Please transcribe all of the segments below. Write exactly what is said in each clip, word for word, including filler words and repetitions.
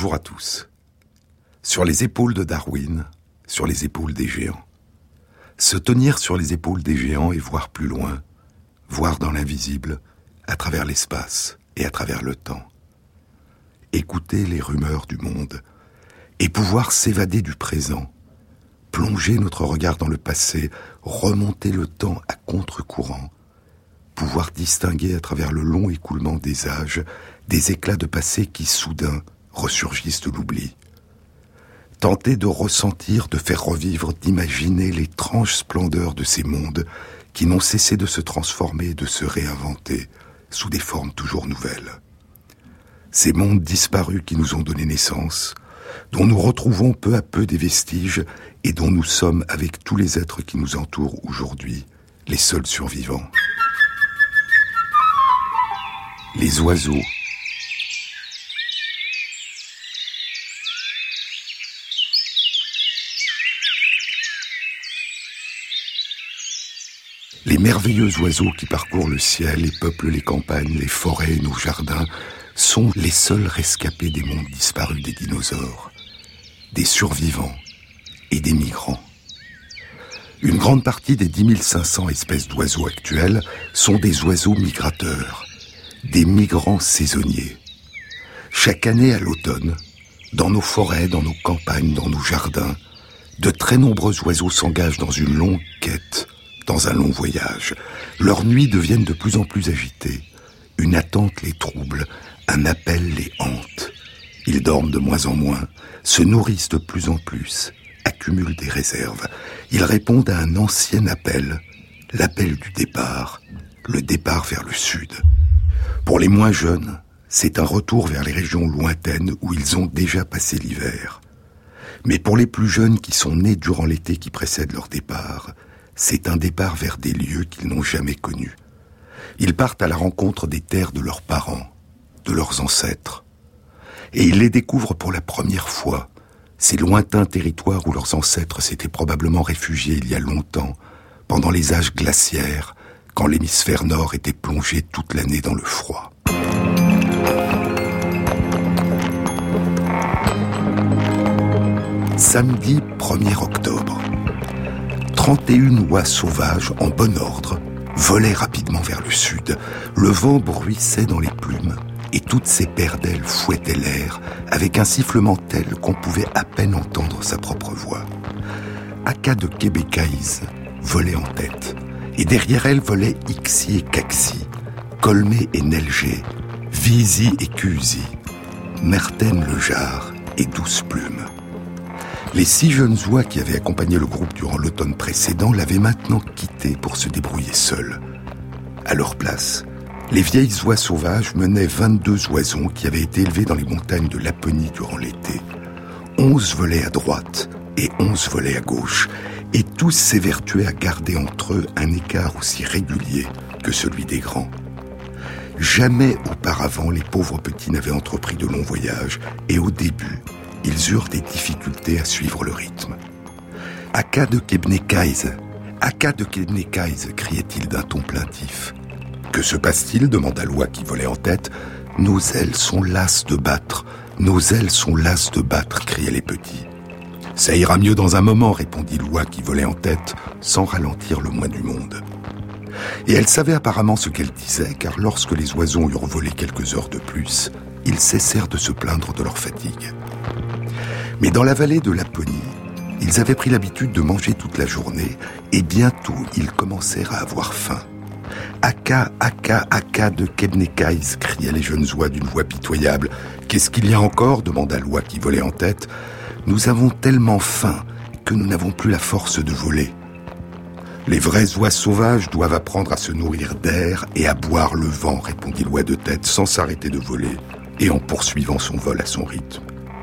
Bonjour à tous. Sur les épaules de Darwin, sur les épaules des géants. Se tenir sur les épaules des géants et voir plus loin, voir dans l'invisible, à travers l'espace et à travers le temps. Écouter les rumeurs du monde et pouvoir s'évader du présent, plonger notre regard dans le passé, remonter le temps à contre-courant, pouvoir distinguer à travers le long écoulement des âges des éclats de passé qui soudain ressurgissent de l'oubli. Tenter de ressentir, de faire revivre, d'imaginer l'étrange splendeur de ces mondes qui n'ont cessé de se transformer, de se réinventer sous des formes toujours nouvelles. Ces mondes disparus qui nous ont donné naissance, dont nous retrouvons peu à peu des vestiges et dont nous sommes, avec tous les êtres qui nous entourent aujourd'hui, les seuls survivants. Les oiseaux, les merveilleux oiseaux qui parcourent le ciel et peuplent les campagnes, les forêts et nos jardins sont les seuls rescapés des mondes disparus des dinosaures, des survivants et des migrants. Une grande partie des dix mille cinq cents espèces d'oiseaux actuelles sont des oiseaux migrateurs, des migrants saisonniers. Chaque année à l'automne, dans nos forêts, dans nos campagnes, dans nos jardins, de très nombreux oiseaux s'engagent dans une longue quête, dans un long voyage. Leurs nuits deviennent de plus en plus agitées. Une attente les trouble, un appel les hante. Ils dorment de moins en moins, se nourrissent de plus en plus, accumulent des réserves. Ils répondent à un ancien appel, l'appel du départ, le départ vers le sud. Pour les moins jeunes, c'est un retour vers les régions lointaines où ils ont déjà passé l'hiver. Mais pour les plus jeunes qui sont nés durant l'été qui précède leur départ, c'est un départ vers des lieux qu'ils n'ont jamais connus. Ils partent à la rencontre des terres de leurs parents, de leurs ancêtres. Et ils les découvrent pour la première fois, ces lointains territoires où leurs ancêtres s'étaient probablement réfugiés il y a longtemps, pendant les âges glaciaires, quand l'hémisphère nord était plongé toute l'année dans le froid. Samedi premier octobre. trente et une oies sauvages, en bon ordre, volaient rapidement vers le sud. Le vent bruissait dans les plumes, et toutes ces paires d'ailes fouettaient l'air, avec un sifflement tel qu'on pouvait à peine entendre sa propre voix. Aka de Québécaïs volait en tête, et derrière elle volaient Ixi et Caxi, Colmé et Nelgé, Visi et Cusi, Merten le Jard et Douce Plume. Les six jeunes oies qui avaient accompagné le groupe durant l'automne précédent l'avaient maintenant quitté pour se débrouiller seuls. À leur place, les vieilles oies sauvages menaient vingt-deux oisons qui avaient été élevés dans les montagnes de Laponie durant l'été. Onze volaient à droite et onze volaient à gauche, et tous s'évertuaient à garder entre eux un écart aussi régulier que celui des grands. Jamais auparavant les pauvres petits n'avaient entrepris de longs voyages, et au début, ils eurent des difficultés à suivre le rythme. « Aka de Kebnekaise, Aka de Kebnekaise » criait-il d'un ton plaintif. « Que se passe-t-il » demanda l'oie qui volait en tête. « Nos ailes sont lasses de battre, nos ailes sont lasses de battre » criaient les petits. « Ça ira mieux dans un moment » répondit l'oie qui volait en tête, sans ralentir le moins du monde. Et elle savait apparemment ce qu'elle disait, car lorsque les oiseaux eurent volé quelques heures de plus, ils cessèrent de se plaindre de leur fatigue. Mais dans la vallée de Laponie, ils avaient pris l'habitude de manger toute la journée, et bientôt ils commencèrent à avoir faim. « Aka, Aka, Aka de Kebnekaise » criaient les jeunes oies d'une voix pitoyable. « Qu'est-ce qu'il y a encore » demanda l'oie qui volait en tête. « Nous avons tellement faim que nous n'avons plus la force de voler. » Les vraies oies sauvages doivent apprendre à se nourrir d'air et à boire le vent, répondit l'oie de tête sans s'arrêter de voler et en poursuivant son vol à son rythme.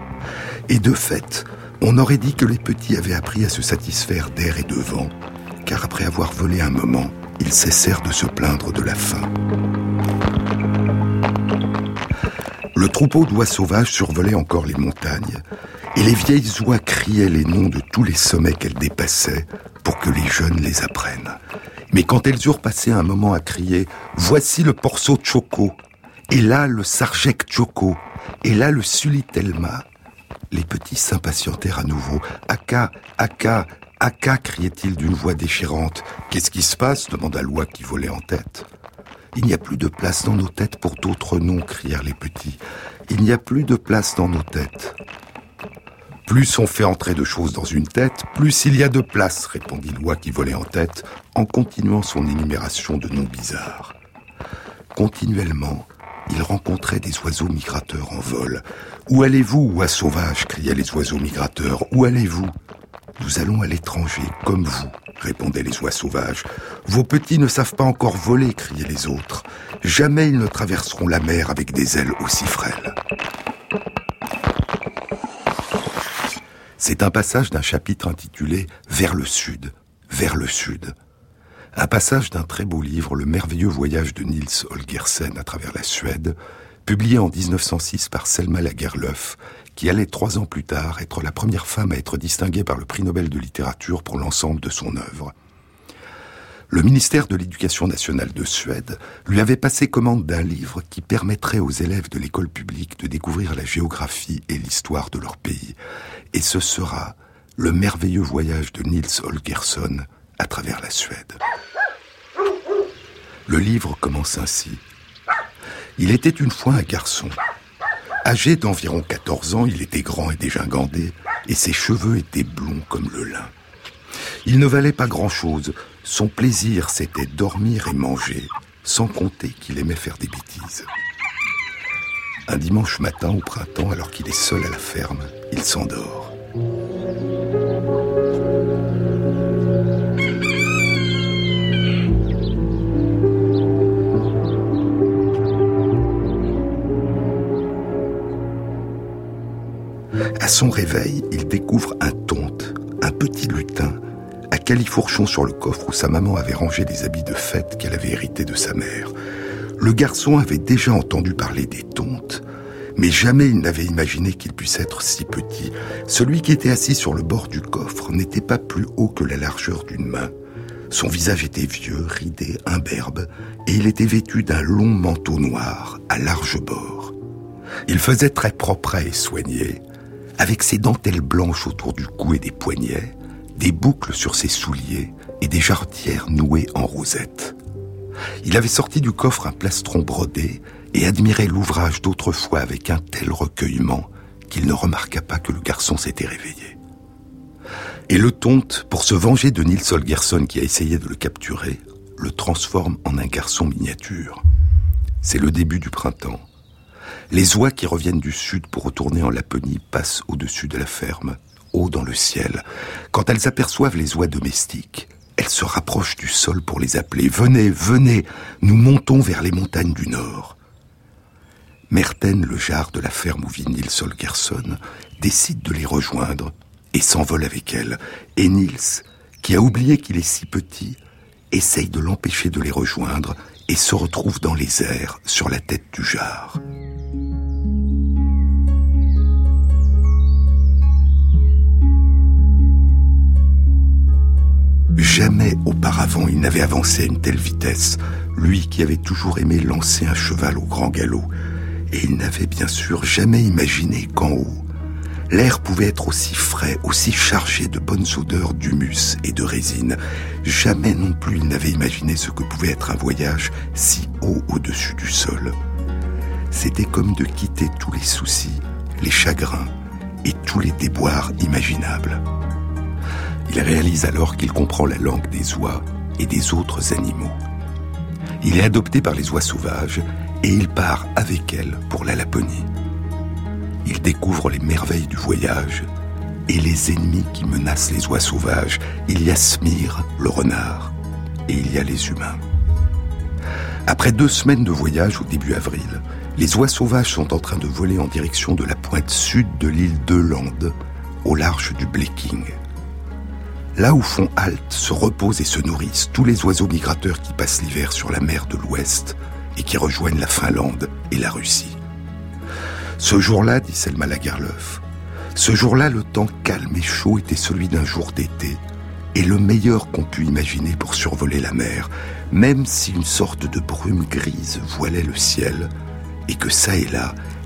Et de fait, on aurait dit que les petits avaient appris à se satisfaire d'air et de vent, car après avoir volé un moment, ils cessèrent de se plaindre de la faim. Le troupeau d'oies sauvages survolait encore les montagnes, et les vieilles oies criaient les noms de tous les sommets qu'elles dépassaient pour que les jeunes les apprennent. Mais quand elles eurent passé un moment à crier « Voici le Porso Choco !» et là le Sarjek Choco, et là le Sulitelma, Les petits s'impatientèrent à nouveau. « Aka, Aka, Aka » criait-il d'une voix déchirante. « Qu'est-ce qui se passe » demanda Loa qui volait en tête. « Il n'y a plus de place dans nos têtes pour d'autres noms » crièrent les petits. « Il n'y a plus de place dans nos têtes. » « Plus on fait entrer de choses dans une tête, plus il y a de place » répondit Loa qui volait en tête, en continuant son énumération de noms bizarres. Continuellement, il rencontrait des oiseaux migrateurs en vol. « Où allez-vous, oies sauvages » criaient les oiseaux migrateurs. « Où allez-vous »« Nous allons à l'étranger, comme vous » répondaient les oies sauvages. « Vos petits ne savent pas encore voler » criaient les autres. « Jamais ils ne traverseront la mer avec des ailes aussi frêles. » C'est un passage d'un chapitre intitulé « Vers le sud, vers le sud ». Un passage d'un très beau livre, Le merveilleux voyage de Nils Holgersen à travers la Suède, publié en dix-neuf cent six par Selma Lagerlöf, qui allait trois ans plus tard être la première femme à être distinguée par le prix Nobel de littérature pour l'ensemble de son œuvre. Le ministère de l'Éducation nationale de Suède lui avait passé commande d'un livre qui permettrait aux élèves de l'école publique de découvrir la géographie et l'histoire de leur pays. Et ce sera Le merveilleux voyage de Nils Holgersson à travers la Suède. Le livre commence ainsi. Il était une fois un garçon. Âgé d'environ quatorze ans, il était grand et dégingandé, et ses cheveux étaient blonds comme le lin. Il ne valait pas grand-chose. Son plaisir, c'était dormir et manger, sans compter qu'il aimait faire des bêtises. Un dimanche matin au printemps, alors qu'il est seul à la ferme, il s'endort. À son réveil, il découvre un tonte, un petit lutin, à califourchon sur le coffre où sa maman avait rangé des habits de fête qu'elle avait hérités de sa mère. Le garçon avait déjà entendu parler des tontes, mais jamais il n'avait imaginé qu'il puisse être si petit. Celui qui était assis sur le bord du coffre n'était pas plus haut que la largeur d'une main. Son visage était vieux, ridé, imberbe, et il était vêtu d'un long manteau noir, à large bord. Il faisait très propre et soigné, avec ses dentelles blanches autour du cou et des poignets, des boucles sur ses souliers et des jarretières nouées en rosette. Il avait sorti du coffre un plastron brodé et admirait l'ouvrage d'autrefois avec un tel recueillement qu'il ne remarqua pas que le garçon s'était réveillé. Et le tonte, pour se venger de Nils Holgersson qui a essayé de le capturer, le transforme en un garçon miniature. C'est le début du printemps. Les oies qui reviennent du sud pour retourner en Laponie passent au-dessus de la ferme, haut dans le ciel. Quand elles aperçoivent les oies domestiques, elles se rapprochent du sol pour les appeler. « Venez, venez, nous montons vers les montagnes du nord. » Merten, le jarre de la ferme où vit Nils Holgersson, décide de les rejoindre et s'envole avec elles. Et Nils, qui a oublié qu'il est si petit, essaye de l'empêcher de les rejoindre et se retrouve dans les airs sur la tête du jarre. Jamais auparavant il n'avait avancé à une telle vitesse, lui qui avait toujours aimé lancer un cheval au grand galop. Et il n'avait bien sûr jamais imaginé qu'en haut, l'air pouvait être aussi frais, aussi chargé de bonnes odeurs d'humus et de résine. Jamais non plus il n'avait imaginé ce que pouvait être un voyage si haut au-dessus du sol. C'était comme de quitter tous les soucis, les chagrins et tous les déboires imaginables. Il réalise alors qu'il comprend la langue des oies et des autres animaux. Il est adopté par les oies sauvages et il part avec elles pour la Laponie. Il découvre les merveilles du voyage et les ennemis qui menacent les oies sauvages. Il y a Smir, le renard, et il y a les humains. Après deux semaines de voyage au début avril, les oies sauvages sont en train de voler en direction de la pointe sud de l'île d'Öland, au large du Bleking. Là où font halte, se reposent et se nourrissent tous les oiseaux migrateurs qui passent l'hiver sur la mer de l'Ouest et qui rejoignent la Finlande et la Russie. Ce jour-là, dit Selma Lagerlöf, ce jour-là, le temps calme et chaud était celui d'un jour d'été et le meilleur qu'on pût imaginer pour survoler la mer, même si une sorte de brume grise voilait le ciel et que ça et là,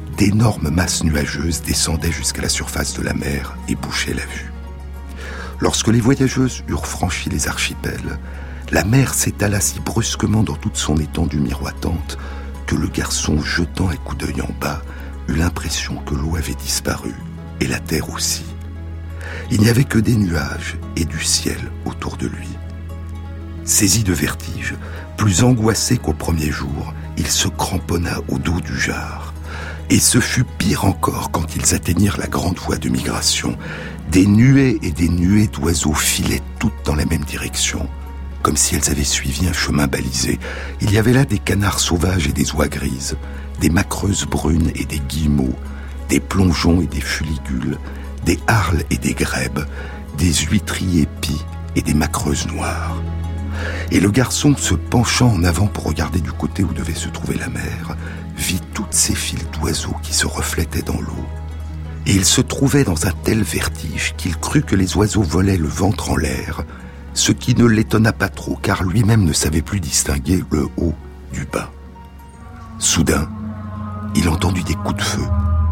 d'énormes masses nuageuses descendaient jusqu'à la surface de la mer et bouchaient la vue. Lorsque les voyageuses eurent franchi les archipels, la mer s'étala si brusquement dans toute son étendue miroitante que le garçon, jetant un coup d'œil en bas, eut l'impression que l'eau avait disparu, et la terre aussi. Il n'y avait que des nuages et du ciel autour de lui. Saisi de vertige, plus angoissé qu'au premier jour, il se cramponna au dos du jar. Et ce fut pire encore quand ils atteignirent la grande voie de migration. Des nuées et des nuées d'oiseaux filaient toutes dans la même direction, comme si elles avaient suivi un chemin balisé. Il y avait là des canards sauvages et des oies grises, des macreuses brunes et des guillemots, des plongeons et des fuligules, des harles et des grèbes, des huîtries épis et des macreuses noires. Et le garçon, se penchant en avant pour regarder du côté où devait se trouver la mer, vit toutes ces files d'oiseaux qui se reflétaient dans l'eau. Et il se trouvait dans un tel vertige qu'il crut que les oiseaux volaient le ventre en l'air, ce qui ne l'étonna pas trop, car lui-même ne savait plus distinguer le haut du bas. Soudain, il entendit des coups de feu.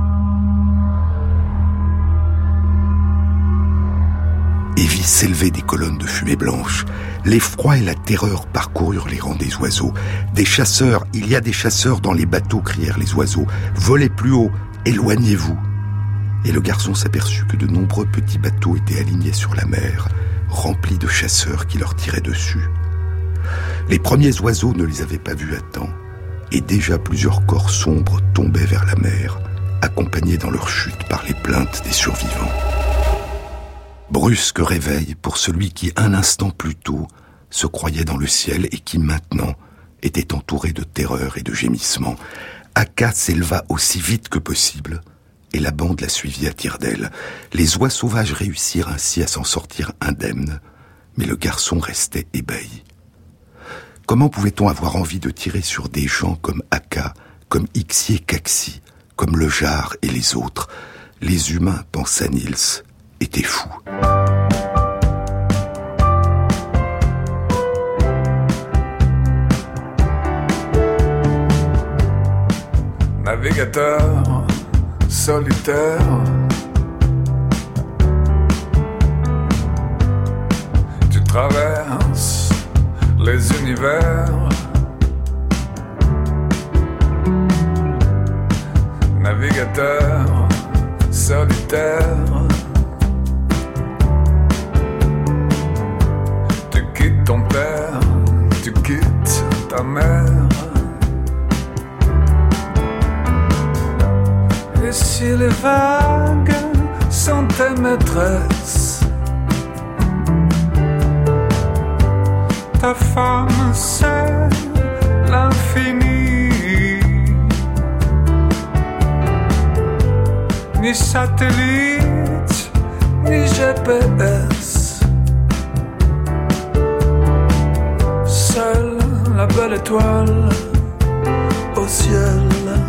Et vit s'élever des colonnes de fumée blanche. L'effroi et la terreur parcoururent les rangs des oiseaux. Des chasseurs, il y a des chasseurs dans les bateaux, crièrent les oiseaux. Volez plus haut, éloignez-vous. Et le garçon s'aperçut que de nombreux petits bateaux étaient alignés sur la mer, remplis de chasseurs qui leur tiraient dessus. Les premiers oiseaux ne les avaient pas vus à temps, et déjà plusieurs corps sombres tombaient vers la mer, accompagnés dans leur chute par les plaintes des survivants. Brusque réveil pour celui qui, un instant plus tôt, se croyait dans le ciel et qui, maintenant, était entouré de terreur et de gémissements. Aka s'éleva aussi vite que possible, et la bande la suivit à tire-d'aile. Les oies sauvages réussirent ainsi à s'en sortir indemnes, mais le garçon restait ébahi. Comment pouvait-on avoir envie de tirer sur des gens comme Aka, comme Ixi et Kaxi, comme le Jar et les autres? Les humains, pensa Niels, étaient fous. Navigateur solitaire, tu traverses les univers. Navigateur solitaire, tu quittes ton père, tu quittes ta mère. Et si les vagues sont tes maîtresses, ta femme c'est l'infini. Ni satellite, ni G P S, seule la belle étoile au ciel.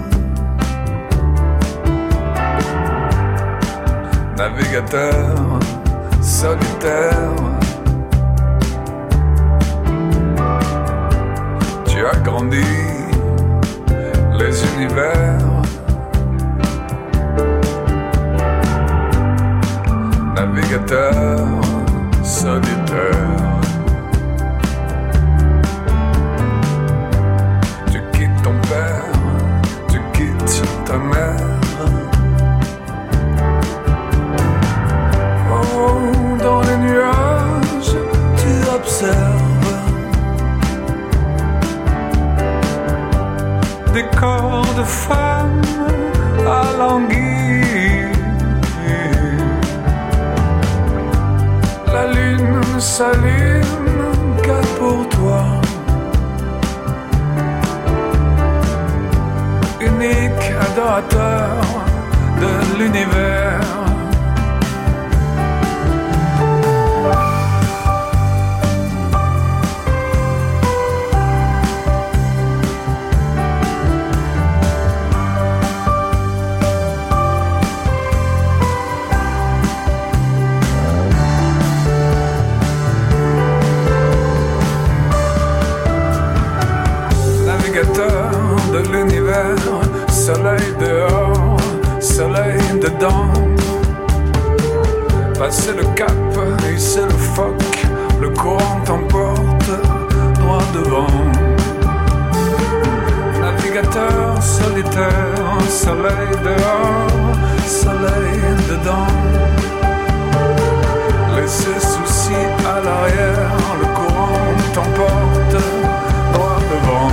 Navigateur solitaire, tu as grandi les univers. Navigateur solitaire, tu quittes ton père, tu quittes ta mère. Dans les nuages, tu observes des corps de femmes alanguis. La lune ne s'allume qu'à pour toi, unique adorateur de l'univers. De l'univers, soleil dehors, soleil dedans. Passer le cap, hisser le phoque, le courant t'emporte droit devant. Navigateur solitaire, soleil dehors, soleil dedans. Laissez soucis à l'arrière, le courant t'emporte droit devant.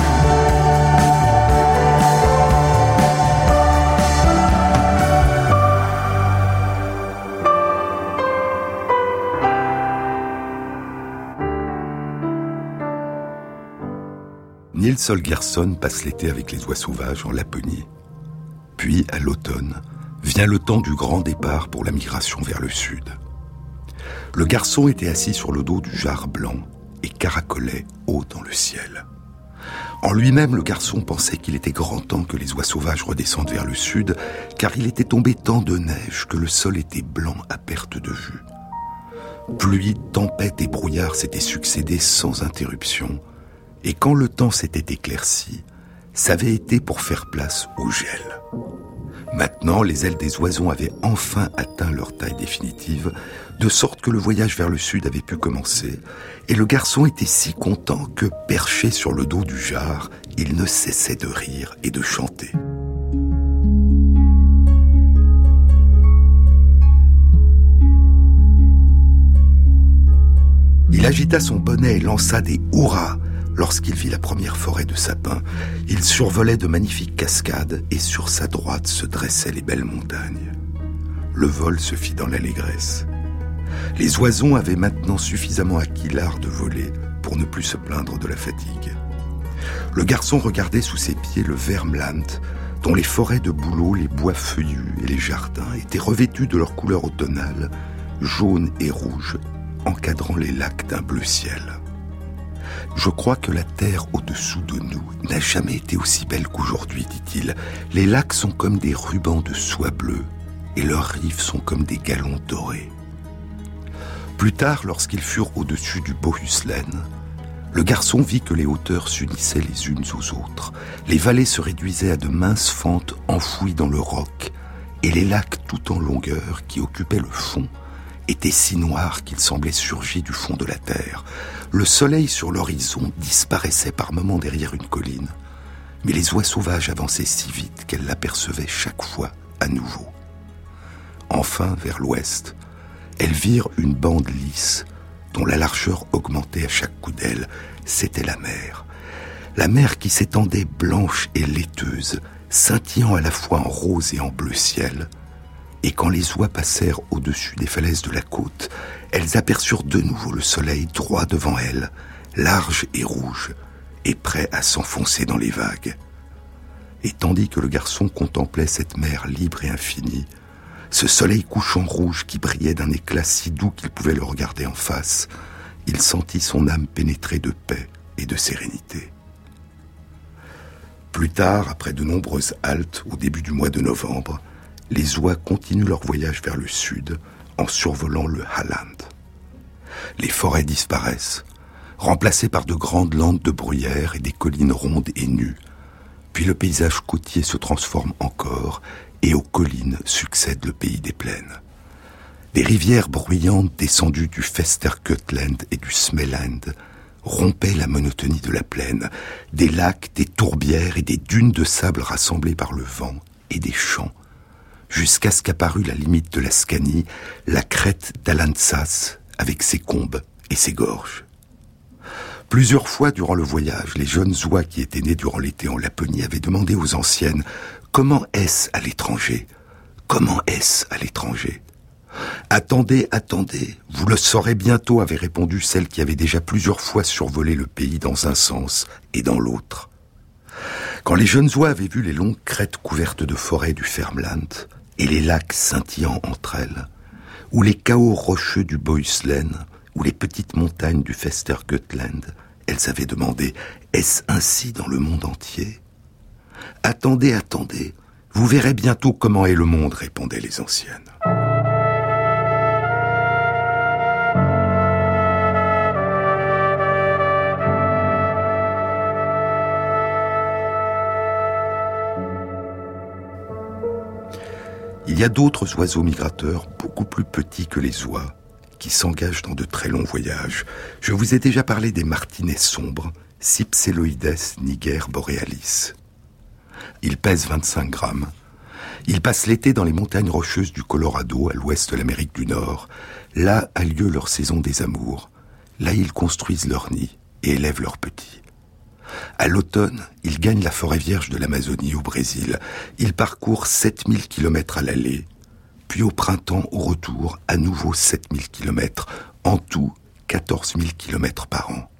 Nils Holgersson passe l'été avec les oies sauvages en Laponie. Puis, à l'automne, vient le temps du grand départ pour la migration vers le sud. Le garçon était assis sur le dos du jar blanc et caracolait haut dans le ciel. En lui-même, le garçon pensait qu'il était grand temps que les oies sauvages redescendent vers le sud, car il était tombé tant de neige que le sol était blanc à perte de vue. Pluie, tempête et brouillard s'étaient succédés sans interruption, et quand le temps s'était éclairci, ça avait été pour faire place au gel. Maintenant, les ailes des oiseaux avaient enfin atteint leur taille définitive, de sorte que le voyage vers le sud avait pu commencer, et le garçon était si content que, perché sur le dos du jar, il ne cessait de rire et de chanter. Il agita son bonnet et lança des « hurrahs » lorsqu'il vit la première forêt de sapins. Il survolait de magnifiques cascades et sur sa droite se dressaient les belles montagnes. Le vol se fit dans l'allégresse. Les oiseaux avaient maintenant suffisamment acquis l'art de voler pour ne plus se plaindre de la fatigue. Le garçon regardait sous ses pieds le Värmland, dont les forêts de bouleaux, les bois feuillus et les jardins étaient revêtus de leur couleur automnale, jaune et rouge, encadrant les lacs d'un bleu ciel. Je crois que la terre au-dessous de nous n'a jamais été aussi belle qu'aujourd'hui, dit-il. Les lacs sont comme des rubans de soie bleue et leurs rives sont comme des galons dorés. Plus tard, lorsqu'ils furent au-dessus du Bohuslän, le garçon vit que les hauteurs s'unissaient les unes aux autres. Les vallées se réduisaient à de minces fentes enfouies dans le roc et les lacs tout en longueur qui occupaient le fond étaient si noirs qu'ils semblaient surgis du fond de la terre. Le soleil sur l'horizon disparaissait par moments derrière une colline, mais les oies sauvages avançaient si vite qu'elles l'apercevaient chaque fois à nouveau. Enfin, vers l'ouest, elles virent une bande lisse dont la largeur augmentait à chaque coup d'aile. C'était la mer. La mer qui s'étendait blanche et laiteuse, scintillant à la fois en rose et en bleu ciel. Et quand les oies passèrent au-dessus des falaises de la côte, elles aperçurent de nouveau le soleil droit devant elles, large et rouge, et prêt à s'enfoncer dans les vagues. Et tandis que le garçon contemplait cette mer libre et infinie, ce soleil couchant rouge qui brillait d'un éclat si doux qu'il pouvait le regarder en face, il sentit son âme pénétrée de paix et de sérénité. Plus tard, après de nombreuses haltes au début du mois de novembre, les oies continuent leur voyage vers le sud en survolant le Halland. Les forêts disparaissent, remplacées par de grandes landes de bruyère et des collines rondes et nues. Puis le paysage côtier se transforme encore et aux collines succède le pays des plaines. Des rivières bruyantes descendues du Västergötland et du Smeland rompaient la monotonie de la plaine. Des lacs, des tourbières et des dunes de sable rassemblées par le vent et des champs, jusqu'à ce qu'apparut la limite de la Scanie, la crête d'Alandsas, avec ses combes et ses gorges. Plusieurs fois durant le voyage, les jeunes oies qui étaient nées durant l'été en Laponie avaient demandé aux anciennes « Comment est-ce à l'étranger ? Comment est-ce à l'étranger ?» « Attendez, attendez, vous le saurez bientôt », avait répondu celle qui avait déjà plusieurs fois survolé le pays dans un sens et dans l'autre. Quand les jeunes oies avaient vu les longues crêtes couvertes de forêts du Värmland et les lacs scintillant entre elles, ou les chaos rocheux du Bohuslän, ou les petites montagnes du Västergötland, elles avaient demandé « Est-ce ainsi dans le monde entier ?»« Attendez, attendez, vous verrez bientôt comment est le monde », répondaient les anciennes. Il y a d'autres oiseaux migrateurs beaucoup plus petits que les oies qui s'engagent dans de très longs voyages. Je vous ai déjà parlé des martinets sombres, Cypseloides niger borealis. Ils pèsent vingt-cinq grammes. Ils passent l'été dans les montagnes rocheuses du Colorado, à l'ouest de l'Amérique du Nord. Là a lieu leur saison des amours. Là, ils construisent leur nid et élèvent leurs petits. À l'automne, ils gagnent la forêt vierge de l'Amazonie au Brésil. Ils parcourent sept mille kilomètres à l'aller. Puis au printemps, au retour, à nouveau sept mille kilomètres. En tout, quatorze mille kilomètres par an.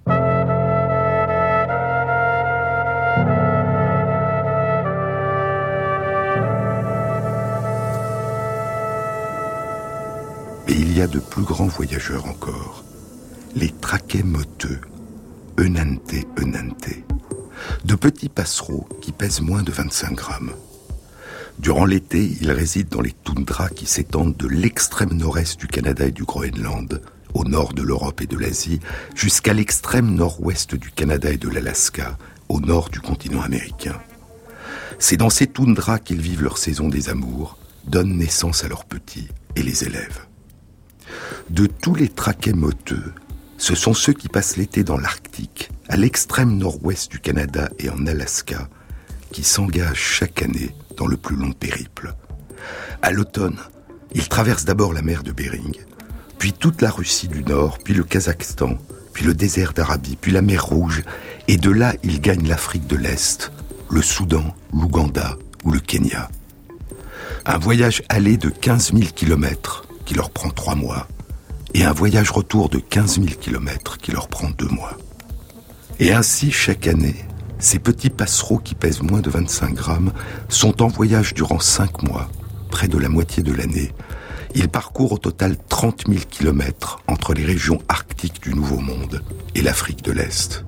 Mais il y a de plus grands voyageurs encore. Les traquets moteux, Eunante eunante. De petits passereaux qui pèsent moins de vingt-cinq grammes. Durant l'été, ils résident dans les toundras qui s'étendent de l'extrême nord-est du Canada et du Groenland, au nord de l'Europe et de l'Asie, jusqu'à l'extrême nord-ouest du Canada et de l'Alaska, au nord du continent américain. C'est dans ces toundras qu'ils vivent leur saison des amours, donnent naissance à leurs petits et les élèvent. De tous les traquets moteux, ce sont ceux qui passent l'été dans l'Arctique, à l'extrême nord-ouest du Canada et en Alaska, qui s'engagent chaque année dans le plus long périple. À l'automne, ils traversent d'abord la mer de Bering, puis toute la Russie du Nord, puis le Kazakhstan, puis le désert d'Arabie, puis la mer Rouge, et de là, ils gagnent l'Afrique de l'Est, le Soudan, l'Ouganda ou le Kenya. Un voyage aller de quinze mille kilomètres qui leur prend trois mois, et un voyage retour de quinze mille kilomètres qui leur prend deux mois. Et ainsi, chaque année, ces petits passereaux qui pèsent moins de vingt-cinq grammes sont en voyage durant cinq mois, près de la moitié de l'année. Ils parcourent au total trente mille kilomètres entre les régions arctiques du Nouveau Monde et l'Afrique de l'Est.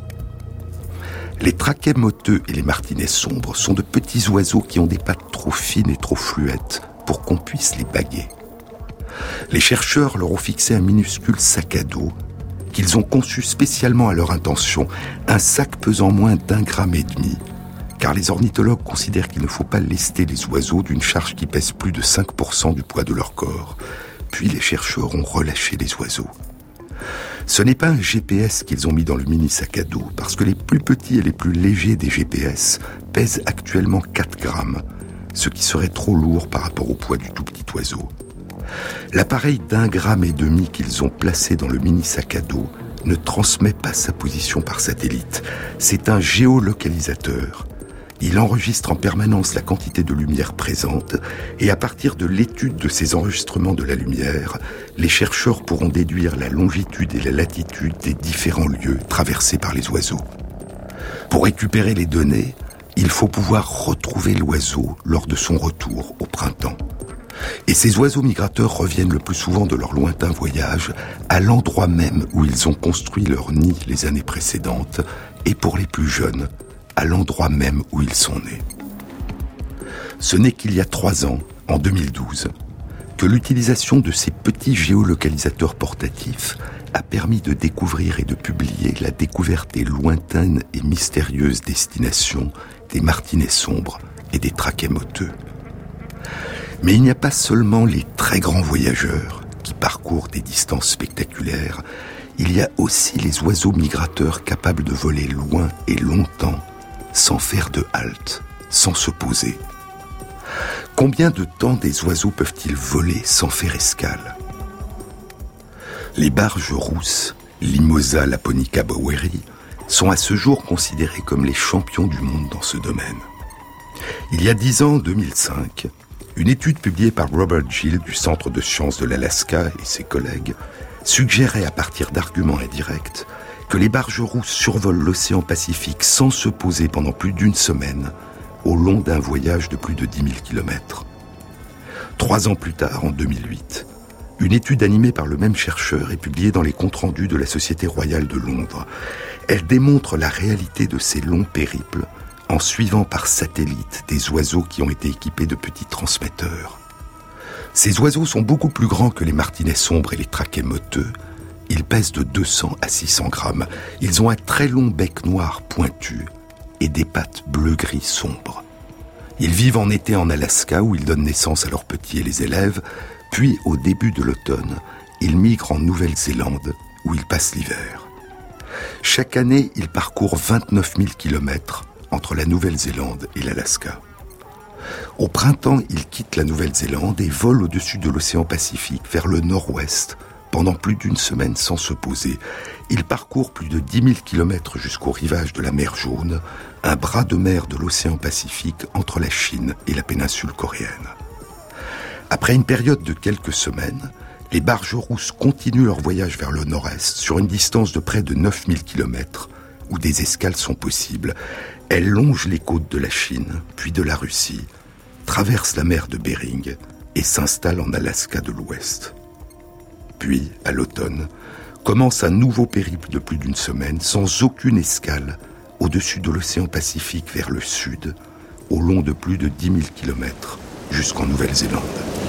Les traquets moteux et les martinets sombres sont de petits oiseaux qui ont des pattes trop fines et trop fluettes pour qu'on puisse les baguer. Les chercheurs leur ont fixé un minuscule sac à dos qu'ils ont conçu spécialement à leur intention, un sac pesant moins d'un gramme et demi, car les ornithologues considèrent qu'il ne faut pas lester les oiseaux d'une charge qui pèse plus de cinq pour cent du poids de leur corps. Puis les chercheurs ont relâché les oiseaux. Ce n'est pas un G P S qu'ils ont mis dans le mini sac à dos, parce que les plus petits et les plus légers des G P S pèsent actuellement quatre grammes, ce qui serait trop lourd par rapport au poids du tout petit oiseau. L'appareil d'un gramme et demi qu'ils ont placé dans le mini sac à dos ne transmet pas sa position par satellite. C'est un géolocalisateur. Il enregistre en permanence la quantité de lumière présente et à partir de l'étude de ces enregistrements de la lumière, les chercheurs pourront déduire la longitude et la latitude des différents lieux traversés par les oiseaux. Pour récupérer les données, il faut pouvoir retrouver l'oiseau lors de son retour au printemps. Et ces oiseaux migrateurs reviennent le plus souvent de leur lointain voyage à l'endroit même où ils ont construit leur nid les années précédentes, et pour les plus jeunes, à l'endroit même où ils sont nés. Ce n'est qu'il y a trois ans, en deux mille douze, que l'utilisation de ces petits géolocalisateurs portatifs a permis de découvrir et de publier la découverte des lointaines et mystérieuses destinations des martinets sombres et des traquets moteux. Mais il n'y a pas seulement les très grands voyageurs qui parcourent des distances spectaculaires, il y a aussi les oiseaux migrateurs capables de voler loin et longtemps, sans faire de halte, sans se poser. Combien de temps des oiseaux peuvent-ils voler sans faire escale ? Les barges rousses, Limosa laponica boweri, sont à ce jour considérés comme les champions du monde dans ce domaine. Il y a dix ans, en deux mille cinq, une étude publiée par Robert Gill du Centre de sciences de l'Alaska et ses collègues suggérait à partir d'arguments indirects que les barges rousses survolent l'océan Pacifique sans se poser pendant plus d'une semaine au long d'un voyage de plus de dix mille kilomètres. Trois ans plus tard, en deux mille huit, une étude animée par le même chercheur est publiée dans les comptes rendus de la Société royale de Londres. Elle démontre la réalité de ces longs périples en suivant par satellite des oiseaux qui ont été équipés de petits transmetteurs. Ces oiseaux sont beaucoup plus grands que les martinets sombres et les traquets moteux. Ils pèsent de deux cents à six cents grammes. Ils ont un très long bec noir pointu et des pattes bleu-gris sombres. Ils vivent en été en Alaska où ils donnent naissance à leurs petits et les élèves, puis au début de l'automne, ils migrent en Nouvelle-Zélande où ils passent l'hiver. Chaque année, ils parcourent vingt-neuf mille kilomètres entre la Nouvelle-Zélande et l'Alaska. Au printemps, ils quittent la Nouvelle-Zélande et volent au-dessus de l'océan Pacifique vers le nord-ouest pendant plus d'une semaine sans se poser. Ils parcourent plus de dix mille kilomètres jusqu'au rivage de la mer Jaune, un bras de mer de l'océan Pacifique entre la Chine et la péninsule coréenne. Après une période de quelques semaines, les barges rousses continuent leur voyage vers le nord-est sur une distance de près de neuf mille kilomètres où des escales sont possibles. Elles longent les côtes de la Chine, puis de la Russie, traversent la mer de Bering et s'installent en Alaska de l'Ouest. Puis, à l'automne, commence un nouveau périple de plus d'une semaine, sans aucune escale, au-dessus de l'océan Pacifique vers le sud, au long de plus de dix mille kilomètres, jusqu'en Nouvelle-Zélande.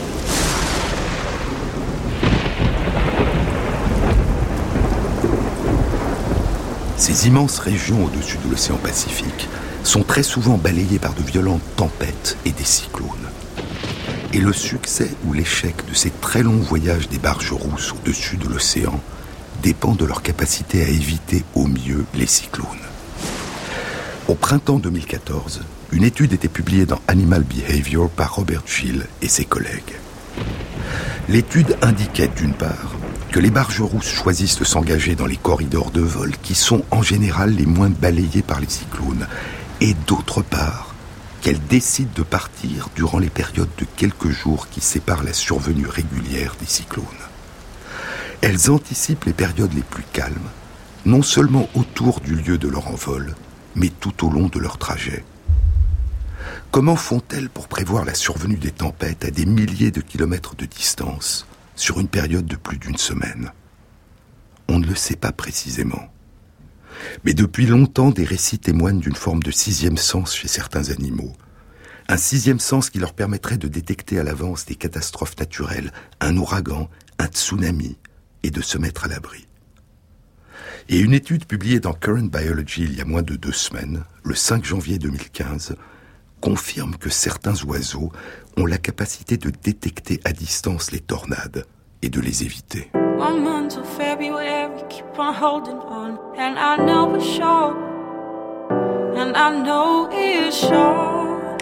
Ces immenses régions au-dessus de l'océan Pacifique sont très souvent balayées par de violentes tempêtes et des cyclones. Et le succès ou l'échec de ces très longs voyages des barges rousses au-dessus de l'océan dépend de leur capacité à éviter au mieux les cyclones. Au printemps deux mille quatorze, une étude était publiée dans Animal Behavior par Robert Gill et ses collègues. L'étude indiquait d'une part que les barges rousses choisissent de s'engager dans les corridors de vol qui sont en général les moins balayés par les cyclones, et d'autre part qu'elles décident de partir durant les périodes de quelques jours qui séparent la survenue régulière des cyclones. Elles anticipent les périodes les plus calmes, non seulement autour du lieu de leur envol, mais tout au long de leur trajet. Comment font-elles pour prévoir la survenue des tempêtes à des milliers de kilomètres de distance sur une période de plus d'une semaine? On ne le sait pas précisément. Mais depuis longtemps, des récits témoignent d'une forme de sixième sens chez certains animaux. Un sixième sens qui leur permettrait de détecter à l'avance des catastrophes naturelles, un ouragan, un tsunami, et de se mettre à l'abri. Et une étude publiée dans Current Biology il y a moins de deux semaines, le cinq janvier deux mille quinze, confirme que certains oiseaux ont la capacité de détecter à distance les tornades et de les éviter. One month of February, keep on holding on, and I know it's short, and I know it's short.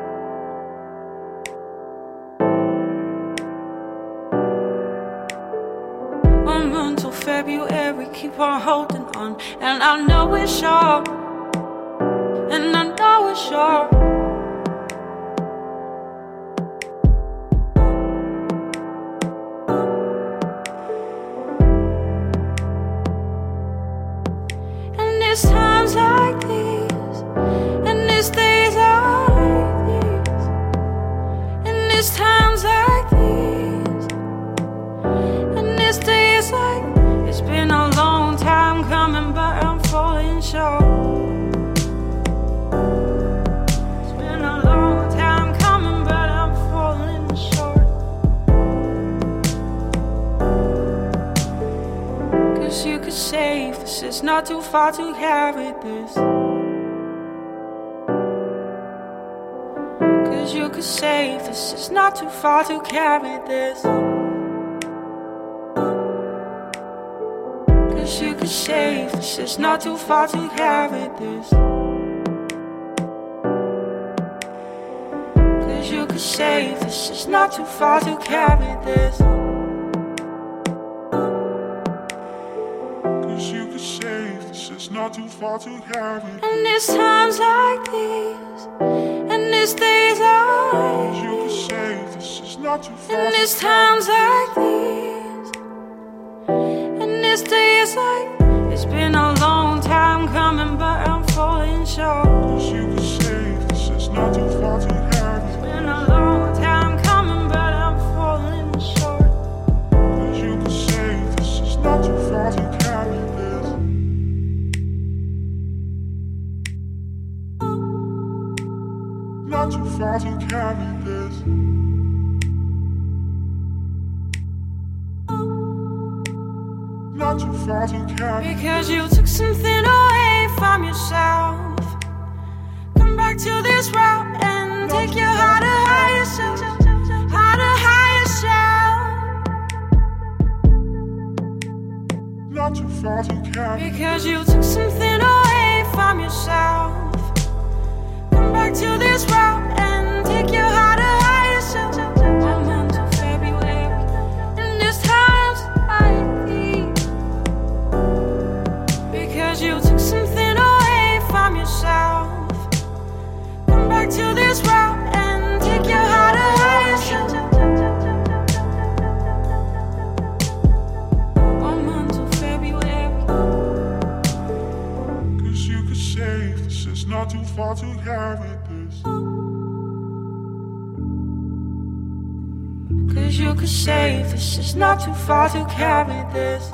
One month of February, keep on holding on, and I know it's short, and I know it's short. It's times like these, and it's days like these, and it's times like these, and it's days like, it's been a long time coming, but I'm falling short. It's been a long time coming, but I'm falling short. 'Cause you could save this, it's not too far to carry this. 'Cause you could save this, it's not too far to carry this. 'Cause you could save this, it's not too far to carry this. 'Cause you could save this, it's not too far to carry this. Not too far to carry. And it's times like these, and it's days like you can say this is not too far. And it's times like these, and it's days like, it's been a long time coming, but I'm falling short. 'Cause you can say this is not too far to carry. It's been a long time coming, but I'm falling short. 'Cause you can say this is not too far to carry. Not too far to carry this. Not too far to carry. Because you took something away from yourself. Come back to this route and Because you took something away from yourself. Come back to this route and take your heart to higher self. One month of February, and there's times like these. Because you took something away from yourself. Come back to this route and take your heart to higher self. One month of February. Cause you could save this, it's not too far to carry this. Cause you could save this, it's not too far to carry this.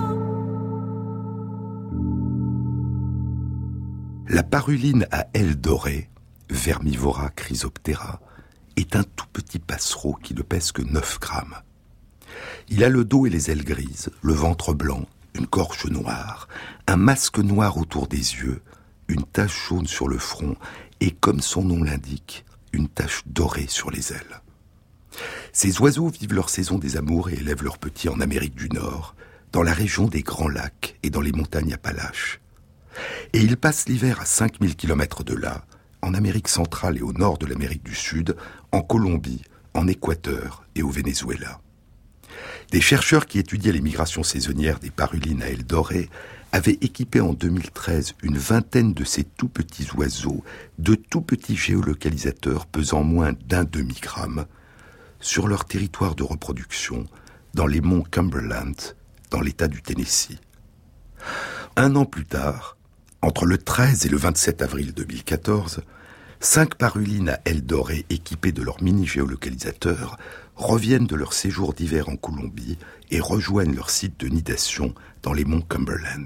La paruline à ailes dorées, Vermivora chrysoptera, est un tout petit passereau qui ne pèse que neuf grammes. Il a le dos et les ailes grises, le ventre blanc, une gorge noire, un masque noir autour des yeux, une tache jaune sur le front et, comme son nom l'indique, une tache dorée sur les ailes. Ces oiseaux vivent leur saison des amours et élèvent leurs petits en Amérique du Nord, dans la région des Grands Lacs et dans les montagnes Appalaches. Et ils passent l'hiver à cinq mille kilomètres de là, en Amérique centrale et au nord de l'Amérique du Sud, en Colombie, en Équateur et au Venezuela. Des chercheurs qui étudiaient les migrations saisonnières des parulines à ailes dorées avaient équipé en deux mille treize une vingtaine de ces tout petits oiseaux de tout petits géolocalisateurs pesant moins d'un demi-gramme sur leur territoire de reproduction dans les monts Cumberland, dans l'État du Tennessee. Un an plus tard, entre le treize et le vingt-sept avril deux mille quatorze, cinq parulines à ailes dorées équipées de leur mini-géolocalisateur reviennent de leur séjour d'hiver en Colombie et rejoignent leur site de nidation dans les monts Cumberland.